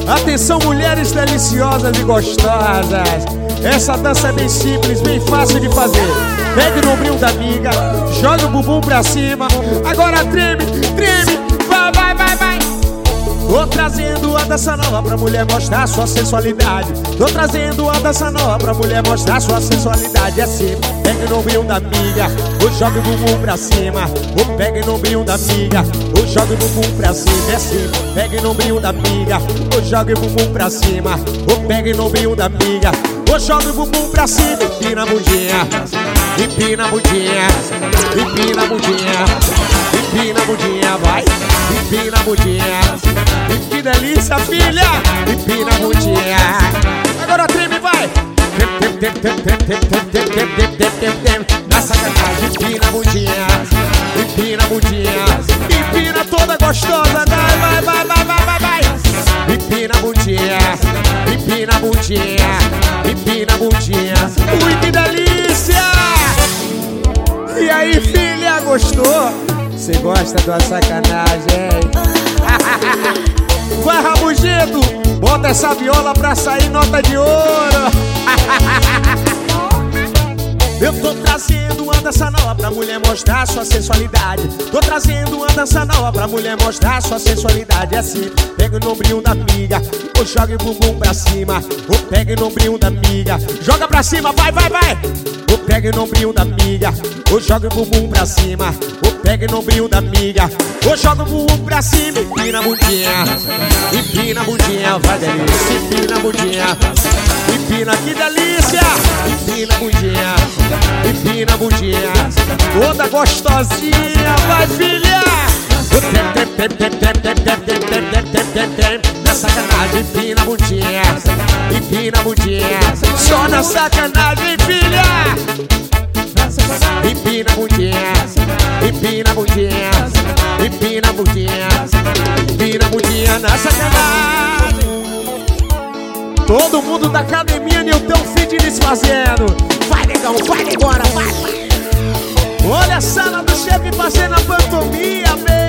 Atenção, mulheres deliciosas e gostosas. Essa dança é bem simples, bem fácil de fazer. Pegue no ombrinho da amiga, joga o bumbum pra cima. Agora treme, treme, vai, vai, vai, vai. Tô trazendo a dança nova pra mulher mostrar sua sensualidade. Tô trazendo a dança nova pra mulher mostrar sua sensualidade. É assim, pegue no ombrinho da amiga, ou joga o bumbum pra cima. Ou pegue no ombrinho da amiga, ou joga o bumbum pra cima. É assim, pegue no ombrinho da amiga, ou joga o bumbum pra cima. Ou pegue no ombrinho da amiga, ou joga o bumbum pra cima. Empina a bundinha, empina a bundinha, empina a bundinha, empina a bundinha, vai. Empina a bundinha, que delícia, filha. Empina a bundinha. Agora treme, vai. Na sacanagem, empina a bundinha, empina a bundinha, empina toda gostosa. Vai, vai, vai, vai, vai, vai, vai. Empina a bundinha, empina a bundinha, empina a bundinha. Ui, que delícia. E aí, filha, gostou? Você gosta de uma sacanagem, hein? Vai, Rabugento, bota essa viola pra sair nota de ouro. Eu tô trazendo uma dança nova pra mulher mostrar sua sensualidade. Tô trazendo uma dança nova pra mulher mostrar sua sensualidade. É assim, pega no ombrinho da amiga, ou joga o bumbum pra cima. Ou pega no ombrinho da amiga, joga pra cima, vai, vai, vai. Ou pega no ombrinho da amiga, ou joga o bumbum pra cima. Ou pega no ombrinho da amiga, ou joga o bumbum pra cima. Empina a bundinha, empina a bundinha, vai delícia. Empina a bundinha, empina, que delícia. Empina a bundinha, empina a bundinha, toda gostosinha, vai, filha. Na sacanagem, empina a bundinha, empina a bundinha, só na sacanagem, filha. Empina a bundinha, empina a bundinha, empina a bundinha, empina a bundinha, na sacanagem. Todo mundo da academia Newton Fitness fazendo. Vai, negão, vai, negora, vai. Olha a sala do chefe fazendo a pantomia, meu.